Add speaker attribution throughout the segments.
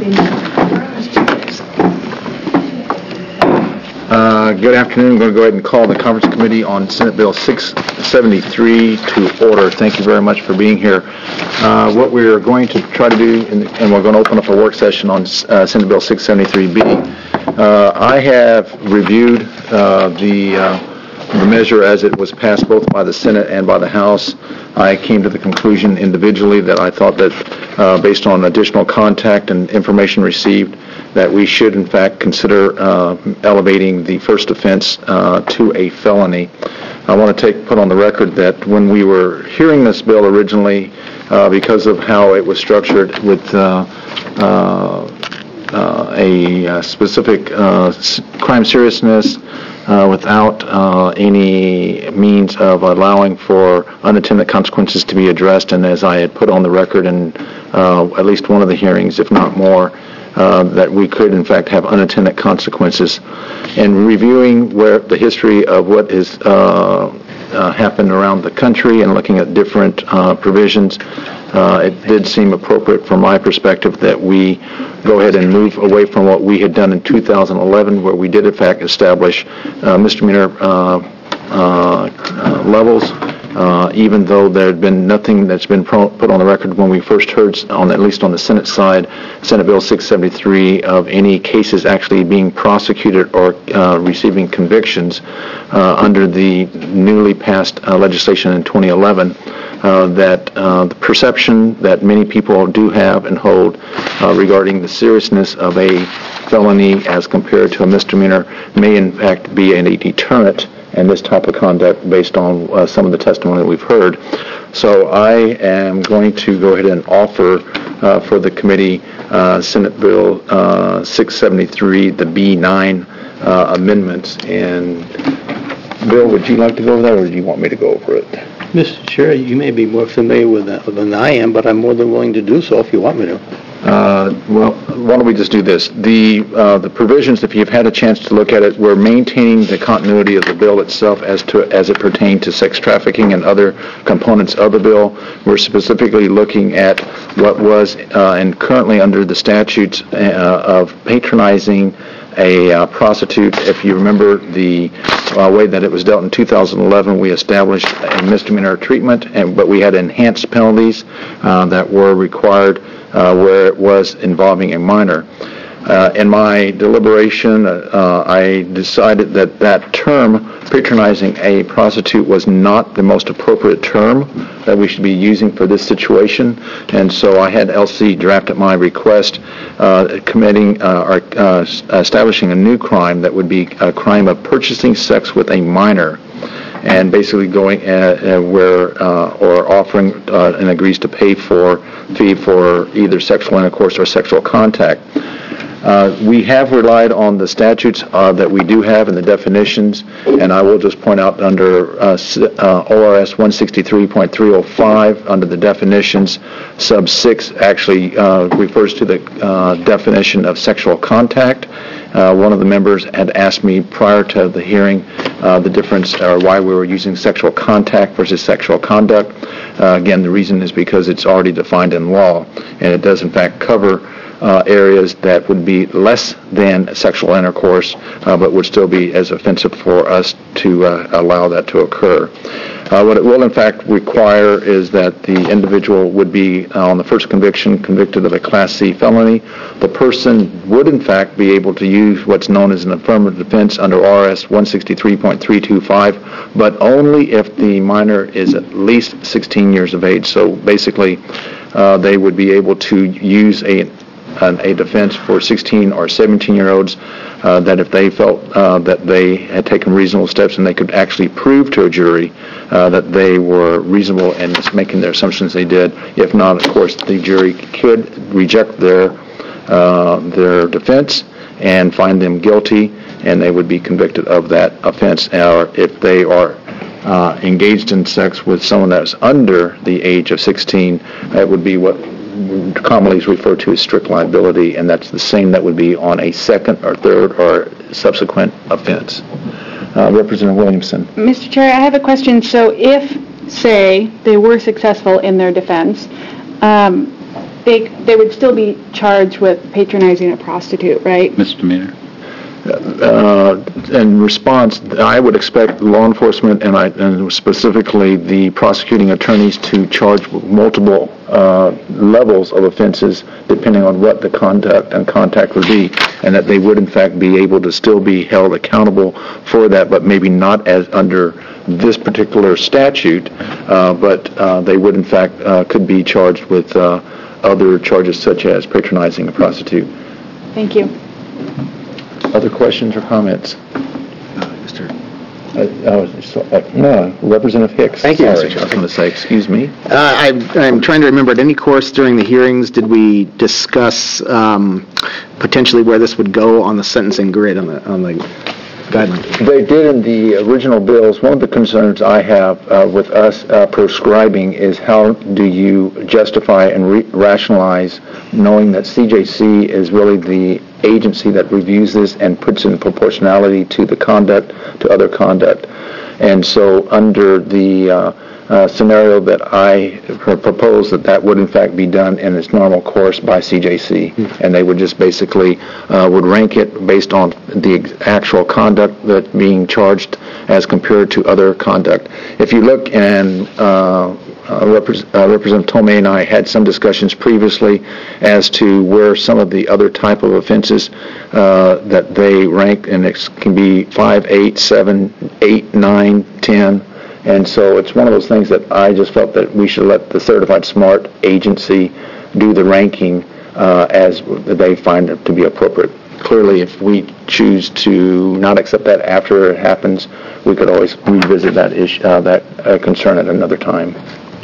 Speaker 1: Good afternoon. I'm going to go ahead and call the Conference Committee on Senate Bill 673 to order. Thank you very much for being here. What we're going to try to do, and we're going to open up a work session on Senate Bill 673B. I have reviewed the measure as it was passed both by the Senate and by the House. I came to the conclusion individually that I thought that based on additional contact and information received, that we should in fact consider elevating the first offense to a felony. I want to put on the record that when we were hearing this bill originally, because of how it was structured with a specific crime seriousness, without any means of allowing for unintended consequences to be addressed, and as I had put on the record in at least one of the hearings, if not more, that we could in fact have unintended consequences. And reviewing the history of what has happened around the country and looking at different provisions, it did seem appropriate from my perspective that we go ahead and move away from what we had done in 2011, where we did in fact establish misdemeanor levels, even though there had been nothing that's been put on the record when we first heard, at least on the Senate side, Senate Bill 673, of any cases actually being prosecuted or receiving convictions under the newly passed legislation in 2011. That the perception that many people do have and hold regarding the seriousness of a felony as compared to a misdemeanor may in fact be a deterrent in this type of conduct based on some of the testimony that we've heard. So I am going to go ahead and offer for the committee Senate Bill 673, the B9 amendments. And Bill, would you like to go over that, or do you want me to go over it?
Speaker 2: Mr. Chair, you may be more familiar with that than I am, but I'm more than willing to do so if you want me to.
Speaker 1: Well, why don't we just do this? The provisions, if you've had a chance to look at it, we're maintaining the continuity of the bill itself as it pertained to sex trafficking and other components of the bill. We're specifically looking at what was and currently under the statutes of patronizing a prostitute. If you remember the way that it was dealt in 2011, we established a misdemeanor treatment, but we had enhanced penalties that were required where it was involving a minor. In my deliberation, I decided that term, patronizing a prostitute, was not the most appropriate term that we should be using for this situation, and so I had LC draft at my request, establishing a new crime that would be a crime of purchasing sex with a minor, and basically going or offering and agrees to pay fee for either sexual intercourse or sexual contact. We have relied on the statutes that we do have and the definitions, and I will just point out under ORS 163.305, under the definitions, sub 6 actually refers to the definition of sexual contact. One of the members had asked me prior to the hearing the difference, or why we were using sexual contact versus sexual conduct. Again, the reason is because it's already defined in law, and it does in fact cover areas that would be less than sexual intercourse, but would still be as offensive for us to allow that to occur. What it will in fact require is that the individual would be on the first conviction convicted of a Class C felony. The person would in fact be able to use what's known as an affirmative defense under RS 163.325, but only if the minor is at least 16 years of age. So basically, they would be able to use a defense for 16 or 17-year-olds that if they felt that they had taken reasonable steps and they could actually prove to a jury that they were reasonable in making their assumptions they did. If not, of course, the jury could reject their defense and find them guilty, and they would be convicted of that offense. Or if they are engaged in sex with someone that's under the age of 16, that would be what commonly is referred to as strict liability, and that's the same that would be on a second or third or subsequent offense. Representative Williamson.
Speaker 3: Mr. Chair, I have a question. So if, say, they were successful in their defense, they would still be charged with patronizing a prostitute, right?
Speaker 4: Misdemeanor.
Speaker 1: In response, I would expect law enforcement and specifically the prosecuting attorneys to charge multiple levels of offenses depending on what the conduct and contact would be, and that they would in fact be able to still be held accountable for that, but maybe not as under this particular statute, but they would in fact could be charged with other charges such as patronizing a prostitute.
Speaker 3: Thank you.
Speaker 1: Other questions or comments? No, Representative Hicks.
Speaker 5: Thank you, Mr.
Speaker 1: Sorry,
Speaker 5: Chairman.
Speaker 1: I was going to say, excuse me.
Speaker 5: I'm trying to remember, at any course during the hearings, did we discuss potentially where this would go on the sentencing grid on the guideline?
Speaker 1: They did in the original bills. One of the concerns I have with us prescribing is how do you justify and rationalize knowing that CJC is really the agency that reviews this and puts in proportionality to the conduct, to other conduct. And so under the scenario that I propose, that would in fact be done in its normal course by CJC, and they would just basically would rank it based on the actual conduct that being charged as compared to other conduct. If you look, and Representative Tomei and I had some discussions previously as to where some of the other type of offenses that they rank, and it can be 5, 8, 7, 8, 9, 10. And so it's one of those things that I just felt that we should let the Certified Smart agency do the ranking as they find it to be appropriate. Clearly, if we choose to not accept that after it happens, we could always revisit that issue, that concern at another time.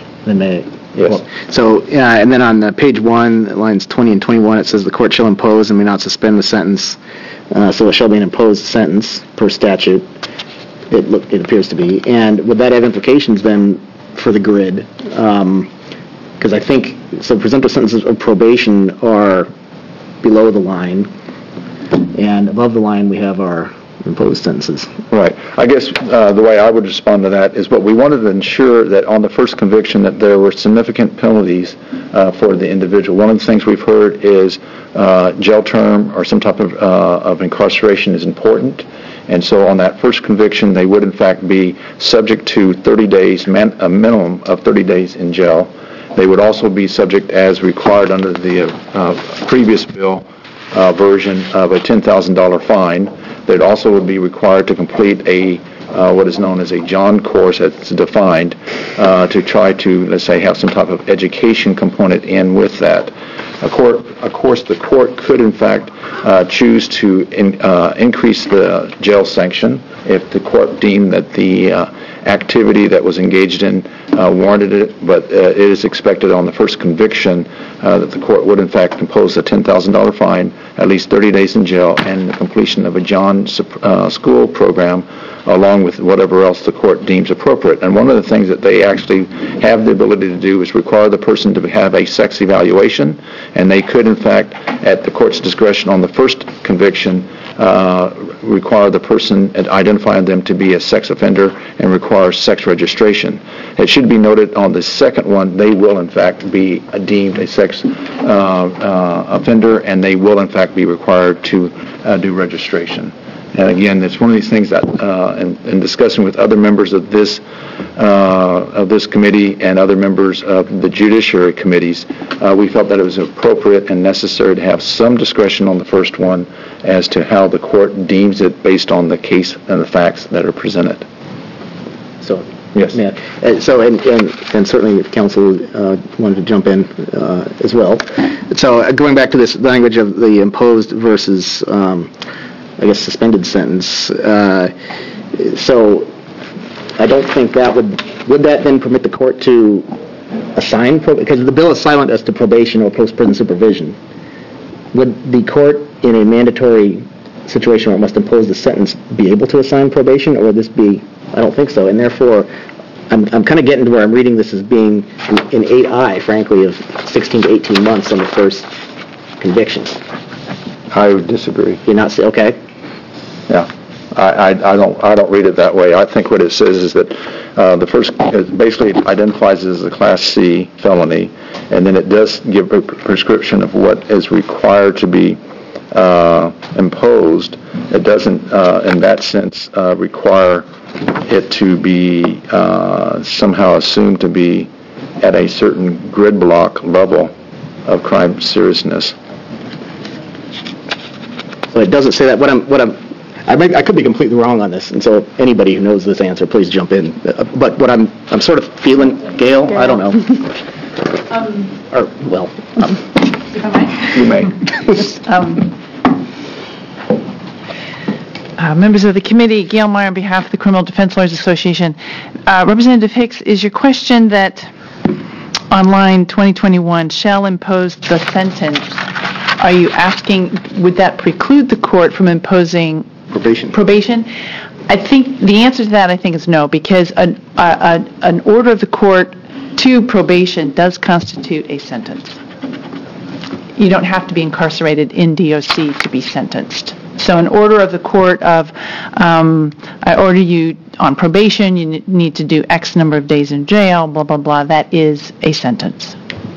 Speaker 5: Yes. So, and then on page 1, lines 20 and 21, it says the court shall impose and may not suspend the sentence. So it shall be an imposed sentence per statute. It appears to be. And would that have implications then for the grid? Because I think, so presumptive sentences of probation are below the line, and above the line we have our imposed sentences.
Speaker 1: Right. I guess the way I would respond to that is what we wanted to ensure that on the first conviction that there were significant penalties for the individual. One of the things we've heard is jail term or some type of incarceration is important. And so on that first conviction, they would in fact be subject to 30 days, a minimum of 30 days in jail. They would also be subject, as required under the previous bill version, of a $10,000 fine. They'd also would be required to complete a what is known as a John course, that's defined, to try to, let's say, have some type of education component in with that. Of course, the court could, in fact, choose to increase the jail sanction if the court deemed that the activity that was engaged in warranted it, but it is expected on the first conviction that the court would, in fact, impose a $10,000 fine, at least 30 days in jail, and the completion of a John school program, along with whatever else the court deems appropriate. And one of the things that they actually have the ability to do is require the person to have a sex evaluation, and they could, in fact, at the court's discretion on the first conviction, require the person and identify them to be a sex offender and require sex registration. It should be noted on the second one, they will, in fact, be deemed a sex offender, and they will, in fact, be required to do registration. And again, it's one of these things that, in discussing with other members of this committee and other members of the judiciary committees, we felt that it was appropriate and necessary to have some discretion on the first one as to how the court deems it based on the case and the facts that are presented.
Speaker 5: So,
Speaker 1: yes.
Speaker 5: Yeah. So, and certainly if counsel wanted to jump in as well. So, going back to this language of the imposed versus I guess suspended sentence. So I don't think that would that then permit the court to assign, because the bill is silent as to probation or post-prison supervision. Would the court in a mandatory situation where it must impose the sentence be able to assign probation, or would this be, I don't think so, and therefore I'm kind of getting to where I'm reading this as being an 8I, frankly, of 16 to 18 months on the first conviction.
Speaker 1: I would disagree.
Speaker 5: You're not, okay.
Speaker 1: Yeah. I don't read it that way. I think what it says is that the first, it basically identifies it as a Class C felony, and then it does give a prescription of what is required to be imposed. It doesn't, in that sense, require it to be somehow assumed to be at a certain grid block level of crime seriousness.
Speaker 5: So it doesn't say that. I could be completely wrong on this, and so anybody who knows this answer, please jump in. But what I'm sort of feeling, Gail, I don't know.
Speaker 4: If I might.
Speaker 1: You may.
Speaker 4: Members of the committee, Gail Meyer on behalf of the Criminal Defense Lawyers Association. Representative Hicks, is your question that on line 2021 shall impose the sentence, are you asking, would that preclude the court from imposing probation? I think the answer to that, I think, is no, because an order of the court to probation does constitute a sentence. You don't have to be incarcerated in DOC to be sentenced. So an order of the court of, I order you on probation, you need to do X number of days in jail, blah, blah, blah, that is a sentence.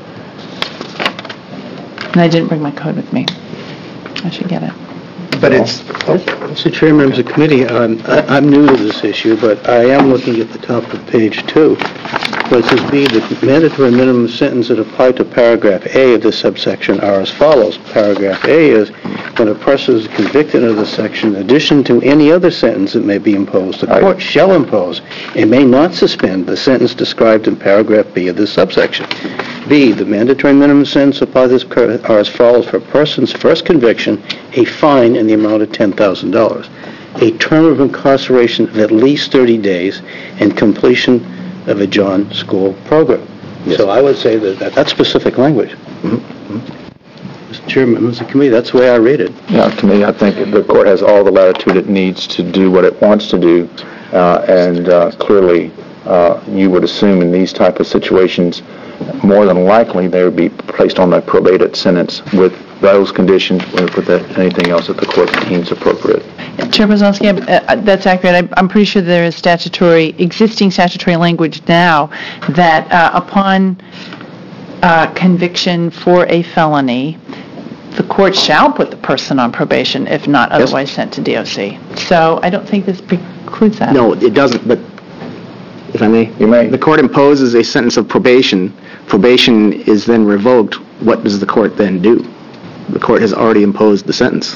Speaker 4: And I didn't bring my code with me. I should get it.
Speaker 2: But it's... Mr. Chair, members of the committee, I'm new to this issue, but I am looking at the top of page 2, where it says B, the mandatory minimum sentence that apply to paragraph A of this subsection are as follows. Paragraph A is, when a person is convicted of this section, in addition to any other sentence that may be imposed, the court shall impose and may not suspend the sentence described in paragraph B of this subsection. B, the mandatory minimum sentence applied to this are as follows. For a person's first conviction, a fine in the amount of $10,000, a term of incarceration of at least 30 days, and completion of a John School program. Yes. So I would say that's specific language. Mm-hmm. Mr. Chairman, members of the committee, that's the way I read it.
Speaker 1: Yeah, to me, I think the court has all the latitude it needs to do what it wants to do, and clearly you would assume in these type of situations, more than likely they would be placed on a probated sentence with those conditions, with anything else that the court deems appropriate.
Speaker 4: Chair Brzezinski, that's accurate. I'm pretty sure there is existing statutory language now that upon conviction for a felony, the court shall put the person on probation if not otherwise sent to DOC. So I don't think this precludes that.
Speaker 5: No, it doesn't, but if I may.
Speaker 1: You may.
Speaker 5: The court imposes a sentence of probation. Probation is then revoked. What does the court then do? The court has already imposed the sentence.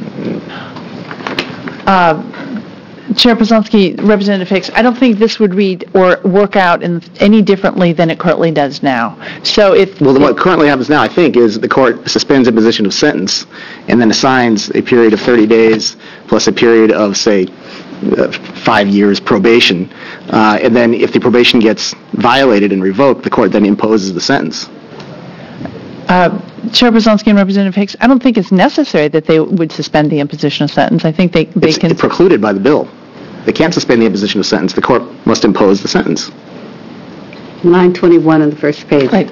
Speaker 4: Chair Brzezinski, Representative Hicks, I don't think this would read or work out any differently than it currently does now. So what
Speaker 5: currently happens now, I think, is the court suspends imposition of sentence and then assigns a period of 30 days plus a period of, say, 5 years probation. And then if the probation gets violated and revoked, the court then imposes the sentence.
Speaker 4: Chair Brzezinski and Representative Hicks, I don't think it's necessary that they would suspend the imposition of sentence. I think they can...
Speaker 5: It's precluded by the bill. They can't suspend the imposition of sentence. The court must impose the sentence.
Speaker 6: Line 21 on the first page.
Speaker 4: Right.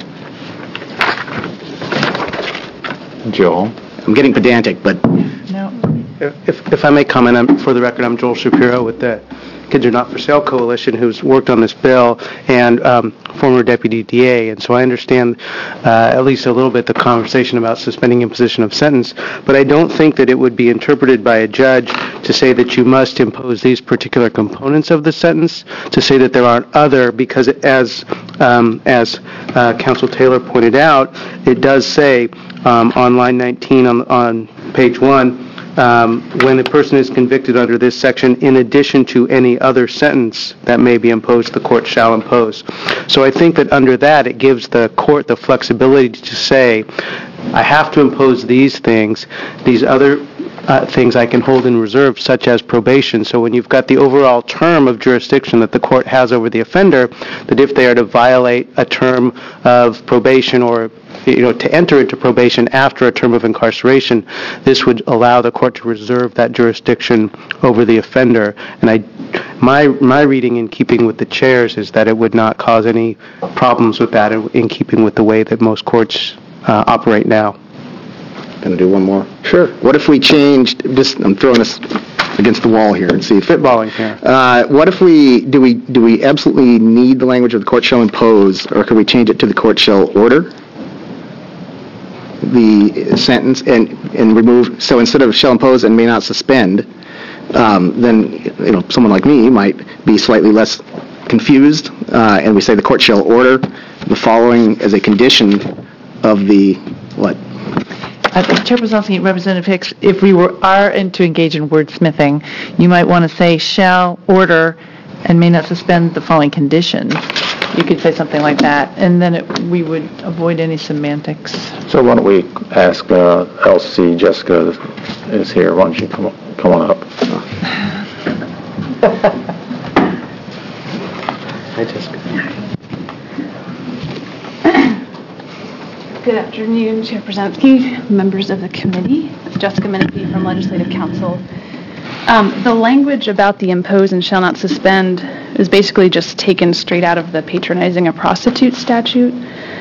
Speaker 1: Joel?
Speaker 5: I'm getting pedantic, but...
Speaker 4: No.
Speaker 7: If I may comment, for the record, I'm Joel Shapiro with the Kids Are Not For Sale Coalition, who's worked on this bill, and former deputy DA, and so I understand at least a little bit the conversation about suspending imposition of sentence, but I don't think that it would be interpreted by a judge to say that you must impose these particular components of the sentence, to say that there aren't other, because as Counsel Taylor pointed out, it does say on line 19 on page 1, when a person is convicted under this section, in addition to any other sentence that may be imposed, the court shall impose. So I think that under that, it gives the court the flexibility to say, I have to impose these things, these other things I can hold in reserve, such as probation. So when you've got the overall term of jurisdiction that the court has over the offender, that if they are to violate a term of probation or to enter into probation after a term of incarceration, this would allow the court to reserve that jurisdiction over the offender. And my reading in keeping with the chairs is that it would not cause any problems with that in keeping with the way that most courts operate now.
Speaker 5: Going to do one more?
Speaker 1: Sure.
Speaker 5: What if we changed, I'm throwing this against the wall here and see if
Speaker 7: Spitballing here.
Speaker 5: what if do we absolutely need the language of the court shall impose, or could we change it to the court shall order the sentence and remove, so instead of shall impose and may not suspend, then someone like me might be slightly less confused, and we say the court shall order the following as a condition of the what?
Speaker 4: Chairperson, Representative Hicks, if we are to engage in wordsmithing, you might want to say shall order and may not suspend the following conditions. You could say something like that, and then we would avoid any semantics.
Speaker 1: So why don't we ask LC, Jessica is here, why don't you come on up?
Speaker 7: Hi, Jessica.
Speaker 3: Good afternoon, Chair Brzezinski, members of the committee. Jessica Menifee from Legislative Council. The language about the impose and shall not suspend is basically just taken straight out of the patronizing a prostitute statute.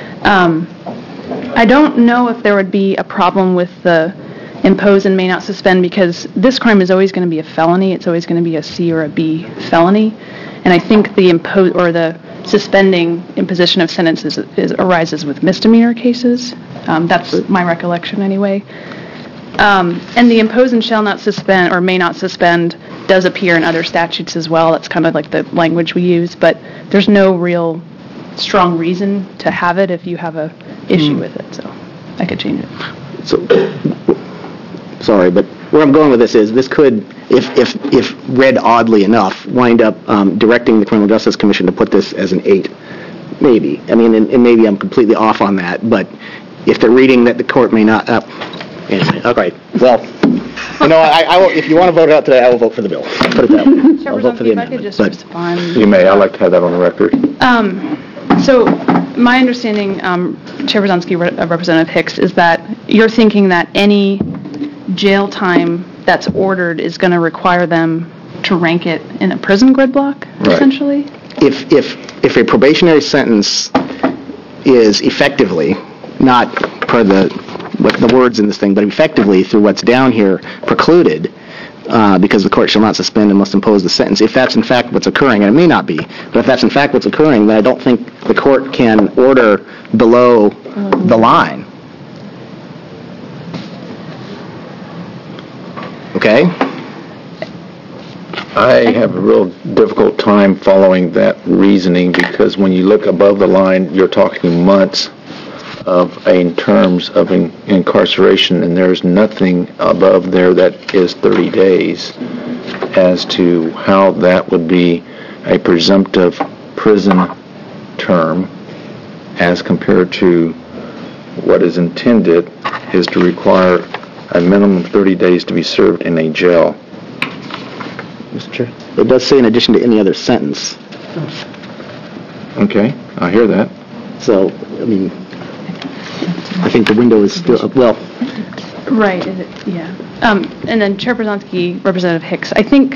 Speaker 3: I don't know if there would be a problem with the impose and may not suspend, because this crime is always going to be a felony. It's always going to be a C or a B felony. And I think the impose or the suspending imposition of sentences arises with misdemeanor cases. That's my recollection anyway. And the impose and shall not suspend or may not suspend does appear in other statutes as well. That's kind of like the language we use, but there's no real strong reason to have it if you have a issue with it. So I could change it.
Speaker 5: So, sorry, but where I'm going with this is this could, if read oddly enough, wind up directing the Criminal Justice Commission to put this as an 8. Maybe. I mean, and maybe I'm completely off on that, but if they're reading that the court may not... Anyway, okay. Well, I will, if you want to vote it out today, I will vote for the bill. Put it that way. I'll vote for the amendment.
Speaker 3: If I could just respond.
Speaker 1: You may. I'd like to have that on the record.
Speaker 3: So my understanding, Chair Brzezinski, Representative Hicks, is that you're thinking that any jail time that's ordered is going to require them to rank it in a prison grid block, essentially?
Speaker 5: If a probationary sentence is effectively, not per the words in this thing, but effectively through what's down here, precluded, because the court shall not suspend and must impose the sentence, if that's in fact what's occurring, and it may not be, but if that's in fact what's occurring, then I don't think the court can order below the line. Okay?
Speaker 1: I have a real difficult time following that reasoning, because when you look above the line, you're talking months in terms of incarceration, and there's nothing above there that is 30 days as to how that would be a presumptive prison term as compared to what is intended is to require a minimum of 30 days to be served in a jail.
Speaker 5: Mr. Chair? It does say in addition to any other sentence.
Speaker 1: Okay, I hear that.
Speaker 5: So, I mean, I think the window is still, well...
Speaker 3: Right, yeah. And then Chair Brzezinski, Representative Hicks, I think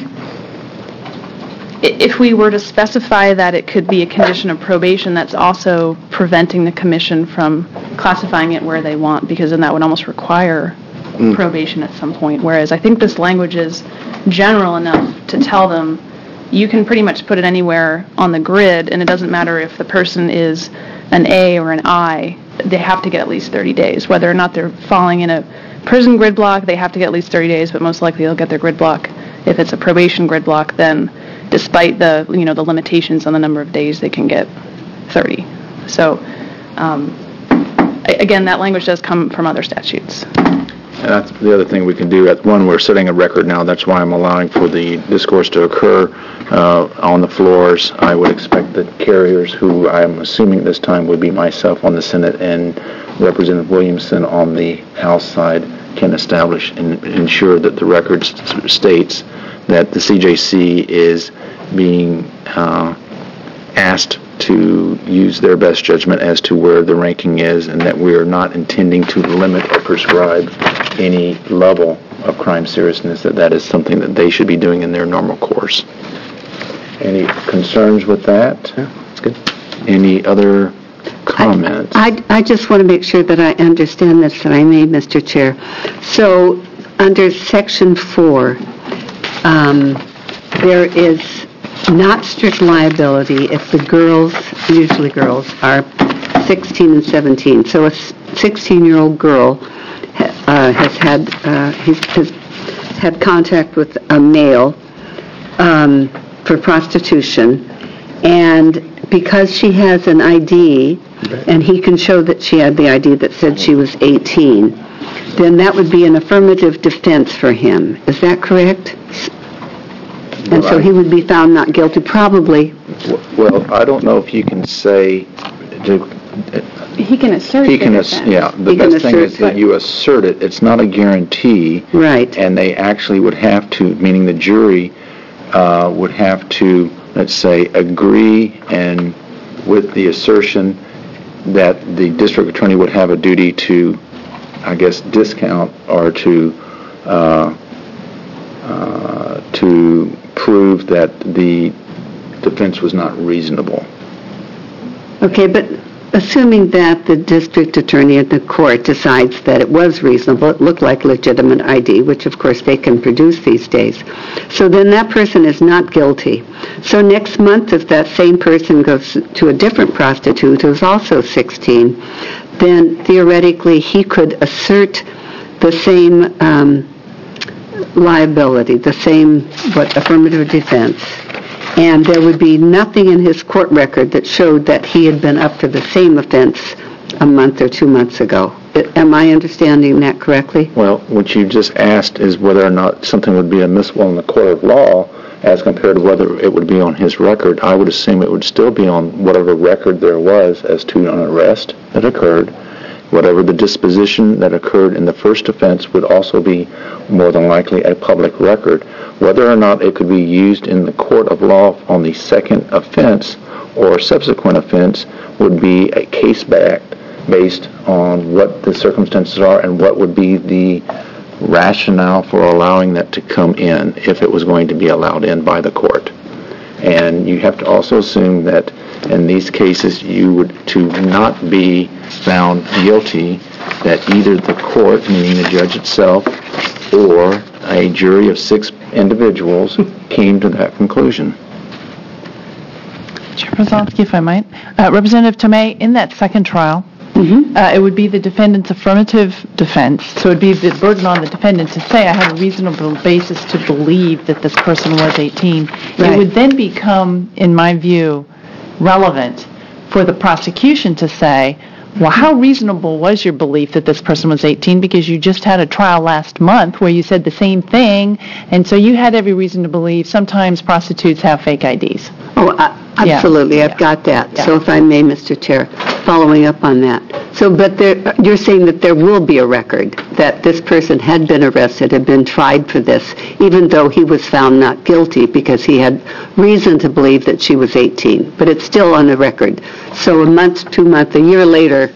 Speaker 3: if we were to specify that it could be a condition of probation, that's also preventing the commission from classifying it where they want, because then that would almost require probation at some point, whereas I think this language is general enough to tell them you can pretty much put it anywhere on the grid, and it doesn't matter if the person is an A or an I, they have to get at least 30 days. Whether or not they're falling in a prison grid block, they have to get at least 30 days, but most likely they'll get their grid block. If it's a probation grid block, then despite the the limitations on the number of days, they can get 30. So again, that language does come from other statutes.
Speaker 1: And that's the other thing we can do. One, we're setting a record now. That's why I'm allowing for the discourse to occur on the floors. I would expect that carriers, who I'm assuming this time would be myself on the Senate and Representative Williamson on the House side, can establish and ensure that the record states that the CJC is being asked to use their best judgment as to where the ranking is, and that we are not intending to limit or prescribe any level of crime seriousness, that is something that they should be doing in their normal course. Any concerns with that?
Speaker 5: Yeah, that's good.
Speaker 1: Any other comments?
Speaker 6: I just want to make sure that I understand this, that I may, Mr. Chair. So, under Section 4, there is not strict liability if the girls, usually girls, are 16 and 17. So a 16-year-old girl has had contact with a male for prostitution, and because she has an ID, and he can show that she had the ID that said she was 18, then that would be an affirmative defense for him. Is that correct? And so he would be found not guilty, probably.
Speaker 1: Well, I don't know if you can say...
Speaker 3: He can assert
Speaker 1: He can,
Speaker 3: the defense.
Speaker 1: yeah. The
Speaker 6: He can
Speaker 1: best thing
Speaker 6: assert,
Speaker 1: is that you assert it. It's not a guarantee.
Speaker 6: Right.
Speaker 1: And they actually would have to, meaning the jury would have to, let's say, agree and with the assertion that the district attorney would have a duty to, I guess, discount or to prove that the defense was not reasonable.
Speaker 6: Okay, but assuming that the district attorney at the court decides that it was reasonable, it looked like legitimate ID, which of course they can produce these days. So then that person is not guilty. So next month, if that same person goes to a different prostitute who's also 16, then theoretically he could assert the same liability, the same affirmative defense. And there would be nothing in his court record that showed that he had been up for the same offense a month or 2 months ago. Am I understanding that correctly?
Speaker 1: Well, what you just asked is whether or not something would be admissible in the court of law as compared to whether it would be on his record. I would assume it would still be on whatever record there was as to an arrest that occurred. Whatever the disposition that occurred in the first offense would also be more than likely a public record. Whether or not it could be used in the court of law on the second offense or subsequent offense would be a case based on what the circumstances are and what would be the rationale for allowing that to come in if it was going to be allowed in by the court. And you have to also assume that in these cases you would to not be found guilty that either the court, meaning the judge itself, or a jury of 6 individuals came to that conclusion.
Speaker 4: Chair Brzezinski, if I might. Representative Tomei, in that second trial, it would be the defendant's affirmative defense, so it would be the burden on the defendant to say, I have a reasonable basis to believe that this person was 18.
Speaker 6: Right.
Speaker 4: It would then become, in my view, relevant for the prosecution to say, well, how reasonable was your belief that this person was 18? Because you just had a trial last month where you said the same thing, and so you had every reason to believe sometimes prostitutes have fake IDs.
Speaker 6: Oh, absolutely.
Speaker 4: Yeah.
Speaker 6: I've got that.
Speaker 4: Yeah.
Speaker 6: So if I may, Mr. Chair, following up on that. So, but you're saying that there will be a record that this person had been arrested, had been tried for this, even though he was found not guilty because he had reason to believe that she was 18. But it's still on the record. So a month, 2 months, a year later,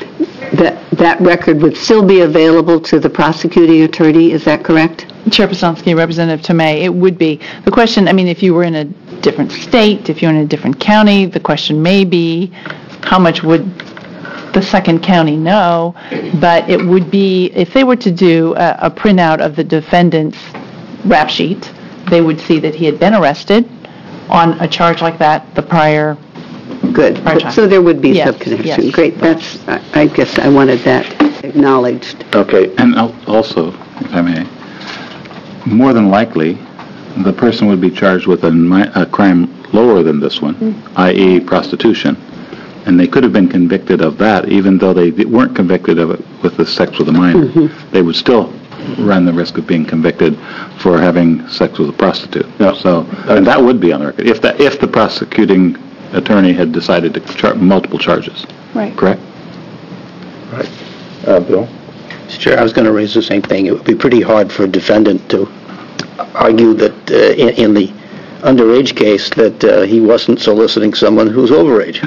Speaker 6: that record would still be available to the prosecuting attorney. Is that correct?
Speaker 4: Chair Brzezinski, Representative Tomei, it would be. The question, I mean, if you were in a different state, if you're in a different county, the question may be how much would the second county know, but it would be, if they were to do a printout of the defendant's rap sheet, they would see that he had been arrested on a charge like that the prior
Speaker 6: Good.
Speaker 4: time.
Speaker 6: So there would be
Speaker 4: Yes,
Speaker 6: some connection.
Speaker 4: yes.
Speaker 6: Great. That's, I guess I wanted that acknowledged.
Speaker 1: Okay.
Speaker 8: And also, if I may, more than likely, the person would be charged with a crime lower than this one, i.e. prostitution. And they could have been convicted of that, even though they weren't convicted of it with the sex with a minor. They would still run the risk of being convicted for having sex with a prostitute.
Speaker 1: Yeah.
Speaker 8: So, and that would be on the record, if the prosecuting attorney had decided to multiple charges.
Speaker 3: Right.
Speaker 8: Correct?
Speaker 1: Right. Bill?
Speaker 2: Mr. Chair, I was going to raise the same thing. It would be pretty hard for a defendant to argue that in the underage case that he wasn't soliciting someone who's overage.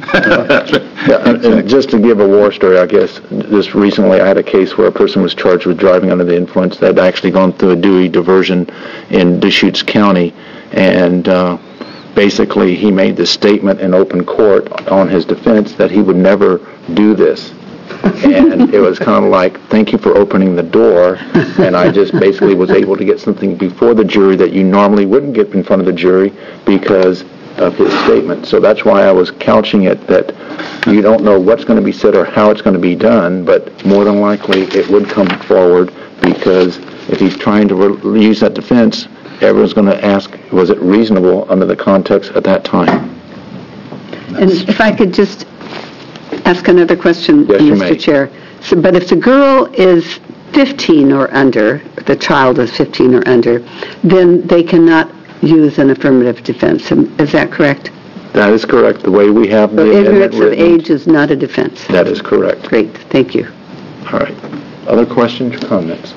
Speaker 1: And just to give a war story, I guess, just recently I had a case where a person was charged with driving under the influence that had actually gone through a Dewey diversion in Deschutes County, and basically he made this statement in open court on his defense that he would never do this. And it was kind of like, thank you for opening the door, and I just basically was able to get something before the jury that you normally wouldn't get in front of the jury because of his statement. So that's why I was couching it that you don't know what's going to be said or how it's going to be done, but more than likely it would come forward because if he's trying to use that defense, everyone's going to ask, was it reasonable under the context at that time?
Speaker 6: And if I could just ask another question,
Speaker 1: Yes, you may.
Speaker 6: Mr. Chair. So, but if the girl is 15 or under, the child is 15 or under, then they cannot use an affirmative defense. Is that correct?
Speaker 1: That is correct. The way we have the
Speaker 6: So
Speaker 1: amendment
Speaker 6: ignorance of
Speaker 1: written,
Speaker 6: age is not a defense.
Speaker 1: that is correct.
Speaker 6: Great, thank you.
Speaker 1: All right. Other questions or comments?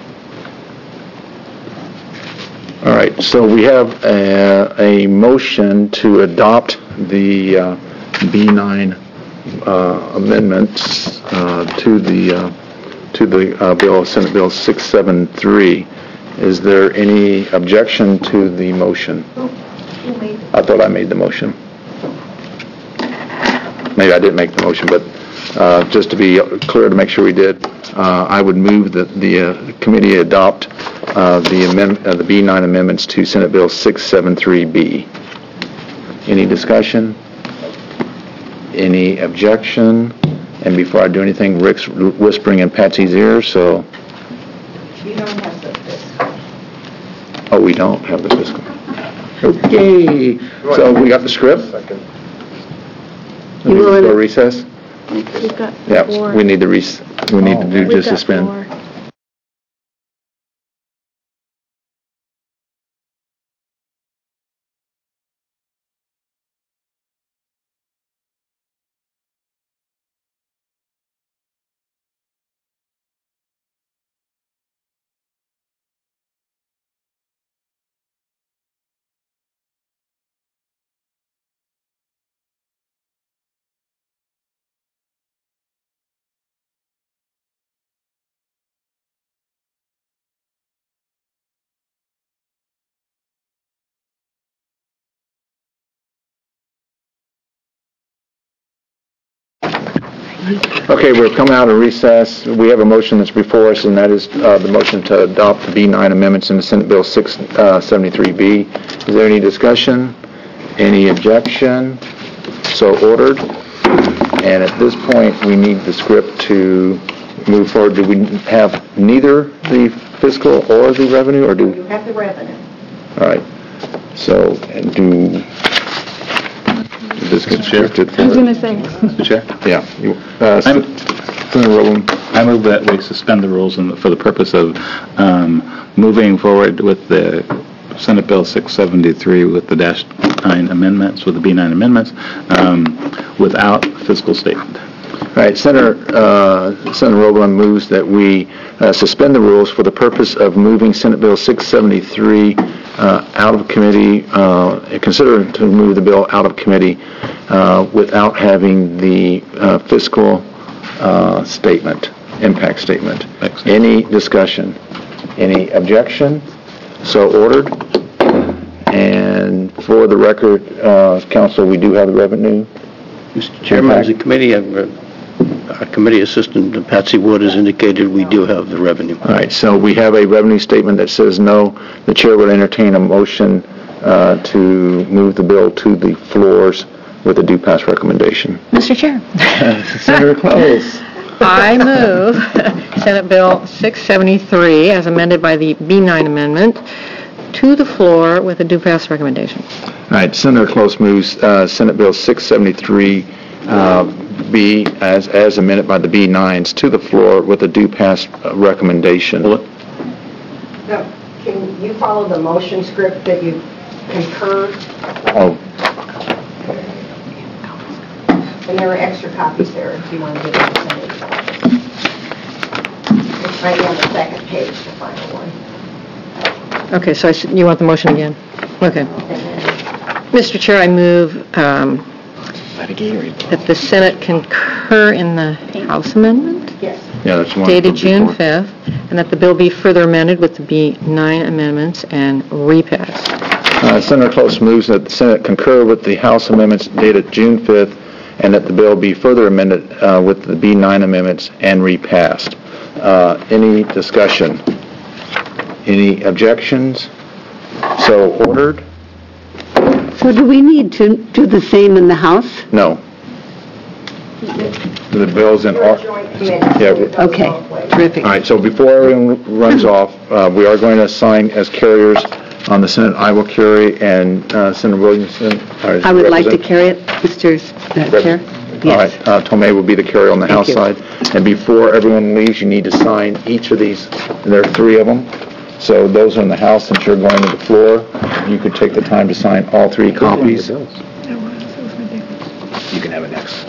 Speaker 1: All right. So we have a motion to adopt the B9 amendments to the bill, Senate Bill 673. Is there any objection to the motion? I thought I made the motion. Maybe I didn't make the motion, but just to be clear, to make sure we did, I would move that the committee adopt the B9 amendments to Senate Bill 673B. Any discussion? Any objection? And before I do anything, Rick's whispering in Patsy's ear, so...
Speaker 9: We don't have the fiscal.
Speaker 1: Oh, we don't have the fiscal. Okay. So we got the script? We need to go recess?
Speaker 3: We've got
Speaker 1: Yeah,
Speaker 3: four.
Speaker 1: we need to do
Speaker 3: We've
Speaker 1: just
Speaker 3: got
Speaker 1: suspend.
Speaker 3: four.
Speaker 1: Okay, we're coming out of recess. We have a motion that's before us, and that is the motion to adopt the B9 amendments into Senate Bill 673B. Is there any discussion? Any objection? So ordered. And at this point, we need the script to move forward. Do we have neither the fiscal or the revenue, or do...
Speaker 9: You have the revenue.
Speaker 1: All right. So, and do... This get shifted
Speaker 3: I was
Speaker 1: for...
Speaker 3: going to say.
Speaker 8: Mr. Chair?
Speaker 1: Yeah. Senator Rowland.
Speaker 8: I move that we suspend the rules for the purpose of moving forward with the Senate Bill 673 with the -9 amendments, with the B9 amendments, without fiscal statement.
Speaker 1: All right, Senator Rowland moves that we suspend the rules for the purpose of moving Senate Bill 673 out of committee, consider to move the bill out of committee without having the fiscal statement, impact statement.
Speaker 8: Excellent.
Speaker 1: Any discussion? Any objection? So ordered. And for the record, Council, we do have the revenue.
Speaker 2: Mr. Chairman, as a committee, our committee assistant, Patsy Wood, has indicated we do have the revenue.
Speaker 1: All right, so we have a revenue statement that says no. The chair would entertain a motion to move the bill to the floors with a due pass recommendation.
Speaker 10: Mr. Chair,
Speaker 1: Senator Close.
Speaker 10: I move Senate Bill 673, as amended by the B9 amendment, to the floor with a due pass recommendation.
Speaker 1: All right, Senator Close moves Senate Bill 673 B as amended by the B9s to the floor with a due pass recommendation.
Speaker 9: Now, can you follow the motion script that you concur?
Speaker 1: Oh,
Speaker 9: And there are extra copies there if you want to get it to somebody. It's right on the second page, the final one.
Speaker 10: Okay, so you want the motion again? Okay. Mr. Chair, I move that the Senate concur in the House amendment
Speaker 9: Yes.
Speaker 1: yeah, that's one.
Speaker 10: dated June 5th, and that the bill be further amended with the B9 amendments and repassed.
Speaker 1: Senator Close moves that the Senate concur with the House amendments dated June 5th and that the bill be further amended with the B9 amendments and repassed. Any discussion? Any objections? So ordered?
Speaker 6: So do we need to do the same in the House?
Speaker 1: No. The bill's in...
Speaker 9: We're a joint committee, so
Speaker 1: Yeah.
Speaker 9: it goes
Speaker 6: Okay,
Speaker 9: both ways.
Speaker 6: terrific.
Speaker 1: All right, so before everyone runs off, we are going to assign as carriers on the Senate, I will carry, and Senator Williamson...
Speaker 6: I would like to carry it, Mr. Chair.
Speaker 1: All right,
Speaker 6: Yes.
Speaker 1: Tomei will be the carrier on the
Speaker 6: Thank
Speaker 1: House
Speaker 6: you.
Speaker 1: side. And before everyone leaves, you need to sign each of these. There are 3 of them. So those are in the House. Since you're going to the floor, you could take the time to sign all 3 copies. You can have it next.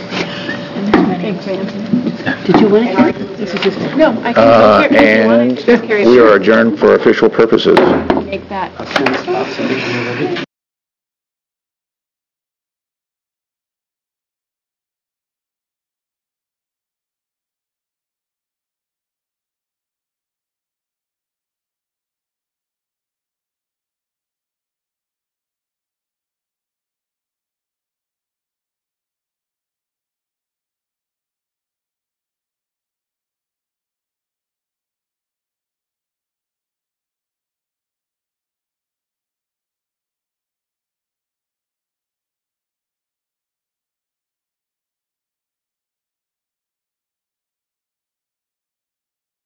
Speaker 6: Did you want to?
Speaker 3: No, I can go here. If you want, I
Speaker 1: And
Speaker 3: can just carry it.
Speaker 1: we are adjourned for official purposes.
Speaker 3: Make that.